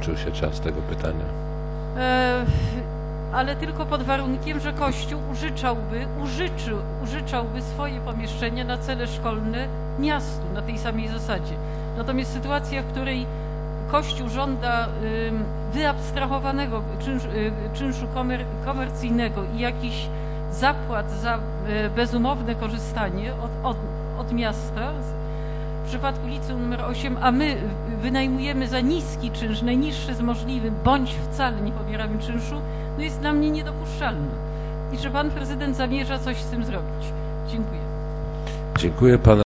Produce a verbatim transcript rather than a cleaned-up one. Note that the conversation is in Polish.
skończył się czas tego pytania. E, ale tylko pod warunkiem, że Kościół użyczałby, użyczył, użyczałby swoje pomieszczenia na cele szkolne miastu na tej samej zasadzie. Natomiast sytuacja, w której Kościół żąda y, wyabstrahowanego czynszu, y, czynszu komer, komercyjnego i jakichś zapłat za y, bezumowne korzystanie od, od, od miasta, w przypadku liceum numer osiem, a my wynajmujemy za niski czynsz, najniższy z możliwym, bądź wcale nie pobieramy czynszu, no jest dla mnie niedopuszczalne. I że pan prezydent zamierza coś z tym zrobić. Dziękuję. Dziękuję pana.